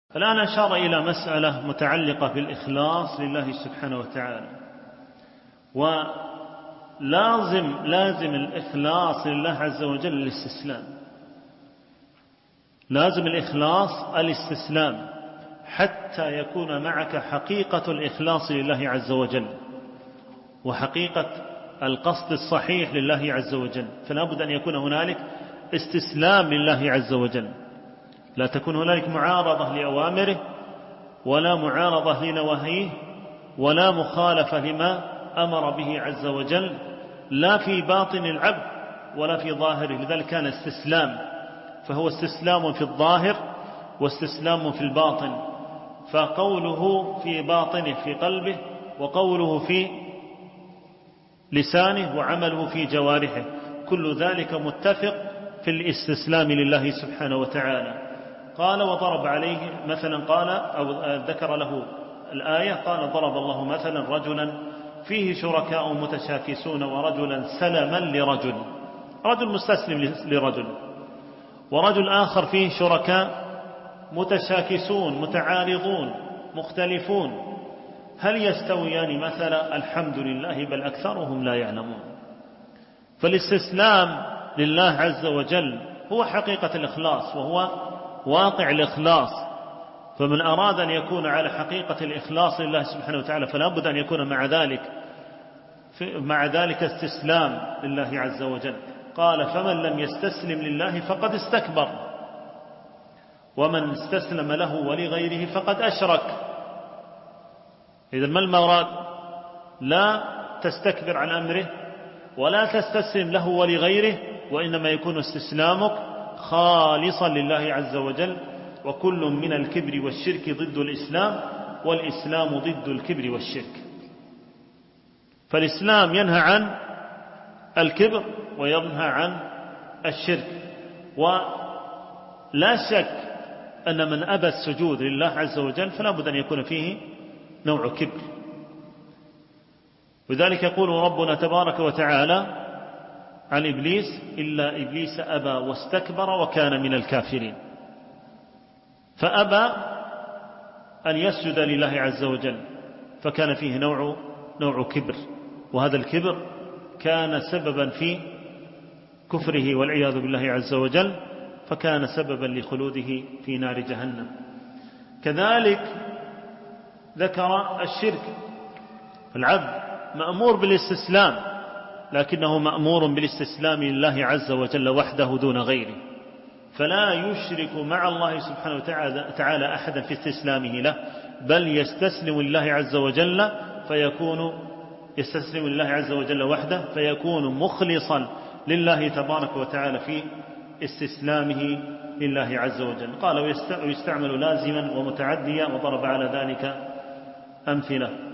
الآن أشار إلى مسألة متعلقة بالإخلاص لله سبحانه وتعالى، ولازم الإخلاص لله عز وجل الاستسلام، لازم الإخلاص الاستسلام حتى يكون معك حقيقة الإخلاص لله عز وجل وحقيقة القصد الصحيح لله عز وجل. فلا بد أن يكون هنالك استسلام لله عز وجل، لا تكون هنالك معارضة لأوامره ولا معارضة لنواهيه ولا مخالفة لما أمر به عز وجل، لا في باطن العبد ولا في ظاهره. لذلك كان استسلام، فهو استسلام في الظاهر واستسلام في الباطن، فقوله في باطنه في قلبه، وقوله في لسانه، وعمله في جوارحه، كل ذلك متفق في الاستسلام لله سبحانه وتعالى. قال وضرب عليه مثلا، قال أو ذكر له الآية، قال ضرب الله مثلا رجلا فيه شركاء متشاكسون ورجلا سلما لرجل، رجل مستسلم لرجل، ورجل آخر فيه شركاء متشاكسون متعارضون مختلفون، هل يستويان مثلا؟ الحمد لله بل أكثرهم لا يعلمون. فالاستسلام لله عز وجل هو حقيقة الإخلاص وهو واقع الإخلاص. فمن أراد أن يكون على حقيقة الإخلاص لله سبحانه وتعالى فلا بد أن يكون مع ذلك استسلام لله عز وجل. قال فمن لم يستسلم لله فقد استكبر، ومن استسلم له ولغيره فقد أشرك. إذا ما المراد؟ لا تستكبر عن أمره ولا تستسلم له ولغيره، وإنما يكون استسلامك خالصا لله عز وجل. وكل من الكبر والشرك ضد الإسلام، والإسلام ضد الكبر والشرك. فالإسلام ينهى عن الكبر وينهى عن الشرك، ولا شك أن من أبى السجود لله عز وجل فلا بد أن يكون فيه نوع كبر. وذلك يقول ربنا تبارك وتعالى عن إبليس: إلا إبليس أبى واستكبر وكان من الكافرين. فأبى أن يسجد لله عز وجل، فكان فيه نوع كبر، وهذا الكبر كان سببا في كفره والعياذ بالله عز وجل، فكان سببا لخلوده في نار جهنم. كذلك ذكر الشرك. العبد مأمور بالاستسلام، لكنه مأمور بالاستسلام لله عز وجل وحده دون غيره، فلا يشرك مع الله سبحانه وتعالى أحدا في استسلامه له، بل يستسلم لله عز وجل يستسلم لله عز وجل وحده، فيكون مخلصا لله تبارك وتعالى في استسلامه لله عز وجل. قال ويستعمل لازما ومتعديا، وضرب على ذلك أمثلة.